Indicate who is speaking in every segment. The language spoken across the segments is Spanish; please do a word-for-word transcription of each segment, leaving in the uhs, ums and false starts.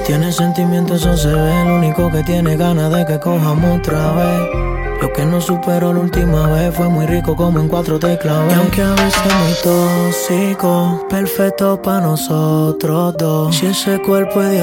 Speaker 1: tiene sentimientos, eso se ve. El único que tiene ganas de que cojamos otra vez. Lo que no superó la última vez fue muy rico como en cuatro te clavé. Y aunque a veces muy tóxico, perfecto pa' nosotros dos. Si ese cuerpo es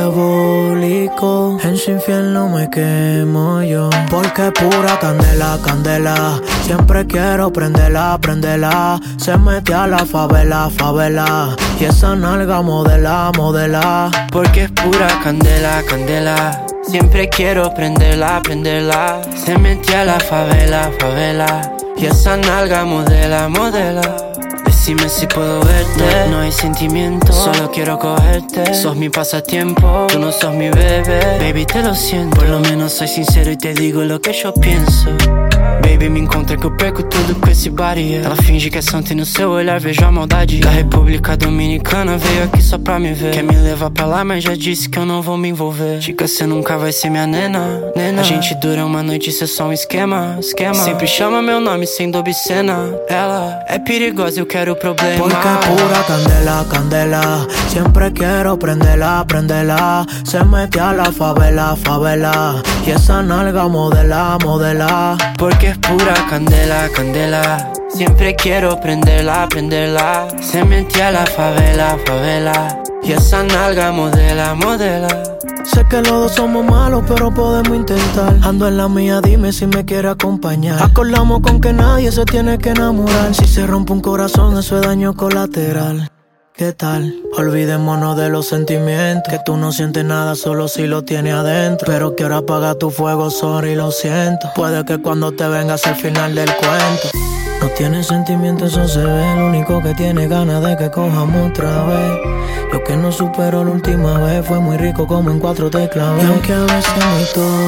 Speaker 1: diabólico, en su infierno me quemo yo. Porque es pura candela, candela. Siempre quiero prenderla, prenderla. Se mete a la favela, favela. Y esa nalga modela, modela.
Speaker 2: Porque es pura candela, candela. Siempre quiero prenderla, prenderla. Se metió a la favela, favela. Y esa nalga modela, modela. Decime si puedo verte. No, no hay sentimiento, solo quiero cogerte. Sos mi pasatiempo, tú no sos mi bebé. Baby, te lo siento. Por lo menos soy sincero y te digo lo que yo pienso. Baby, me encontra que eu perco tudo com esse body. Ela finge que é santa e no seu olhar vejo a maldade. Da República Dominicana veio aqui só pra me ver. Quer me levar pra lá, mas já disse que eu não vou me envolver. Chica, cê nunca vai ser minha nena, nena. A gente dura uma noite, isso é só um esquema, esquema. Sempre chama meu nome sendo obscena. Ela é perigosa, eu quero problema.
Speaker 1: Porque es pura candela, candela. Siempre quiero prenderla, prenderla. Se mete a la favela, favela. Y esa nalga modela, modela.
Speaker 2: Porque es pura candela, candela. Siempre quiero prenderla, prenderla. Se metió a la favela, favela. Y esa nalga modela, modela.
Speaker 1: Sé que los dos somos malos, pero podemos intentar. Ando en la mía, dime si me quiere acompañar. Acordamos con que nadie se tiene que enamorar. Si se rompe un corazón, eso es daño colateral. ¿Qué tal? Olvidémonos de los sentimientos. Que tú no sientes nada, solo si lo tienes adentro. Pero quiero apagar tu fuego, sorry, lo siento. Puede que cuando te vengas al final del cuento. No tiene sentimientos, eso se ve. El único que tiene ganas de que cojamos otra vez. Lo que no superó la última vez fue muy rico como en cuatro te clavé. Y aunque a veces muy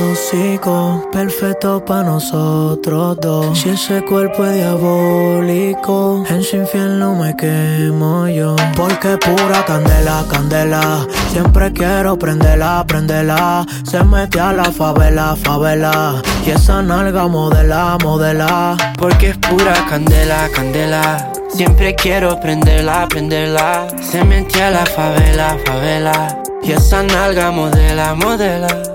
Speaker 1: tóxico, perfecto pa' nosotros dos. Si ese cuerpo es diabólico, en su infierno me quemo yo. Porque es pura candela, candela. Siempre quiero prenderla, prenderla. Se mete a la favela, favela. Y esa nalga modela, modela.
Speaker 2: Porque es pura candela, candela. Siempre quiero prenderla, prenderla. Se metió a la favela, favela. Y esa nalga modela, modela.